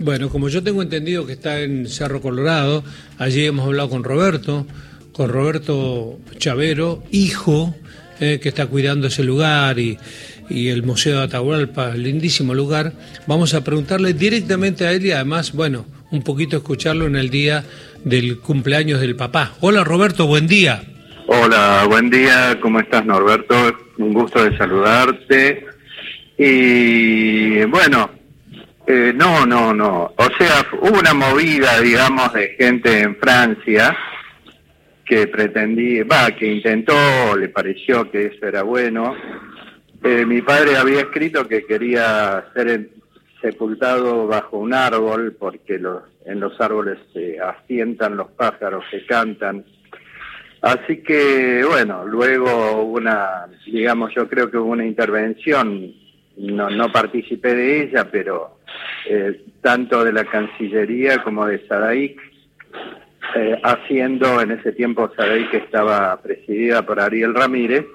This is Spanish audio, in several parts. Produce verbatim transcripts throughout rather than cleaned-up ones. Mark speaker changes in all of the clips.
Speaker 1: Bueno, como yo tengo entendido que está en Cerro Colorado, allí hemos hablado con Roberto, con Roberto Chavero, hijo, eh, que está cuidando ese lugar y, y el Museo de Atahualpa, lindísimo lugar. Vamos a preguntarle directamente a él y además, bueno, un poquito escucharlo en el día del cumpleaños del papá. Hola Roberto, buen día.
Speaker 2: Hola, buen día, ¿cómo estás Norberto? Un gusto de saludarte. Y bueno, eh, no, no, no, o sea, hubo una movida, digamos, de gente en Francia que pretendía, va, que intentó, le pareció que eso era bueno. Eh, mi padre había escrito que quería ser sepultado bajo un árbol porque los, en los árboles se asientan los pájaros que cantan. Así que, bueno, luego hubo una, digamos, yo creo que hubo una intervención, no, no participé de ella, pero eh, tanto de la Cancillería como de SADAIC, eh, haciendo, en ese tiempo SADAIC estaba presidida por Ariel Ramírez,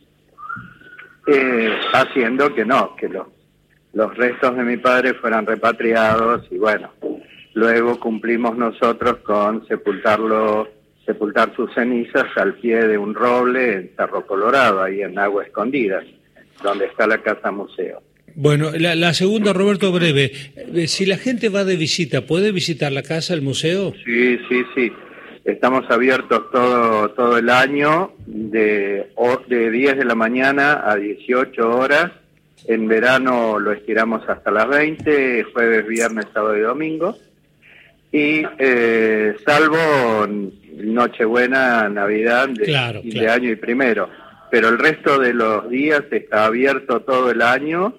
Speaker 2: eh, haciendo que no, que los, los restos de mi padre fueran repatriados y bueno, luego cumplimos nosotros con sepultarlo sepultar sus cenizas al pie de un roble en Cerro Colorado, ahí en Agua Escondida, donde está la casa museo.
Speaker 1: Bueno, la, la segunda, Roberto, breve. Si la gente va de visita, ¿puede visitar la casa, el museo?
Speaker 2: Sí, sí, sí. Estamos abiertos todo todo el año, de, de diez de la mañana a dieciocho horas. En verano lo estiramos hasta las veinte, jueves, viernes, sábado y domingo. Y eh, salvo Nochebuena, Navidad, de,
Speaker 1: claro,
Speaker 2: de
Speaker 1: claro.
Speaker 2: año y primero. Pero el resto de los días está abierto todo el año.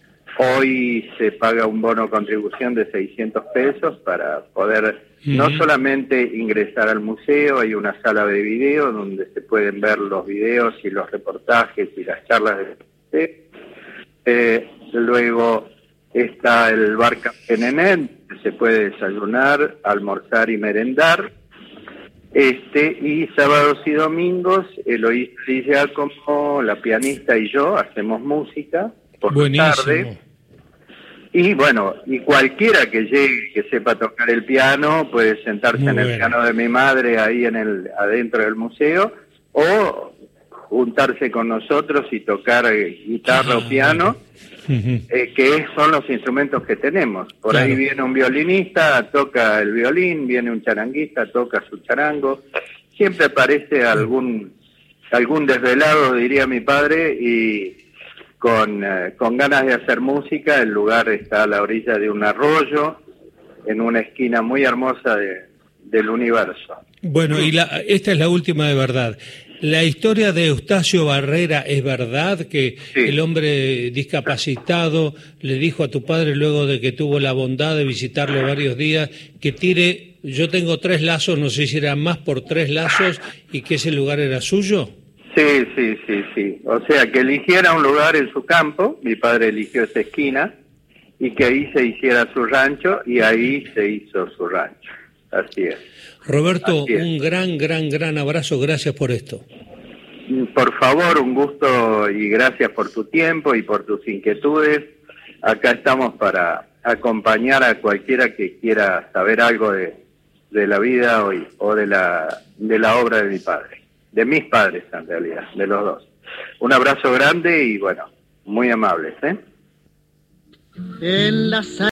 Speaker 2: Hoy se paga un bono contribución de seiscientos pesos para poder uh-huh. no solamente ingresar al museo, hay una sala de video donde se pueden ver los videos y los reportajes y las charlas del museo. Eh, luego está el bar Café Nenet, se puede desayunar, almorzar y merendar. Este y sábados y domingos, Eloísa y Giacomo, la pianista y yo, hacemos música por la tarde. Y bueno, y cualquiera que llegue, que sepa tocar el piano, puede sentarse Muy en el bueno. piano de mi madre ahí en el adentro del museo, o juntarse con nosotros y tocar eh, guitarra ah, o piano. Uh-huh. Eh, que son los instrumentos que tenemos. Por claro. ahí viene un violinista, toca el violín, viene un charanguista, toca su charango. Siempre aparece algún algún desvelado, diría mi padre, y con, eh, con ganas de hacer música. El lugar está a la orilla de un arroyo, en una esquina muy hermosa de, del universo.
Speaker 1: Bueno, y la, esta es la última de verdad. ¿La historia de Eustacio Barrera es verdad? Que sí. el hombre discapacitado le dijo a tu padre, luego de que tuvo la bondad de visitarlo varios días, que tire, yo tengo tres lazos, no sé si eran más por tres lazos, y que ese lugar era suyo?
Speaker 2: Sí, sí, sí, sí. O sea, que eligiera un lugar en su campo, mi padre eligió esa esquina, y que ahí se hiciera su rancho, y ahí se hizo su rancho. Así es.
Speaker 1: Roberto,
Speaker 2: Así es.
Speaker 1: Un gran, gran, gran abrazo. Gracias por esto.
Speaker 2: Por favor, un gusto y gracias por tu tiempo y por tus inquietudes. Acá estamos para acompañar a cualquiera que quiera saber algo de, de la vida hoy o de la, de la obra de mi padre. De mis padres, en realidad, de los dos. Un abrazo grande y, bueno, muy amables, ¿eh? En la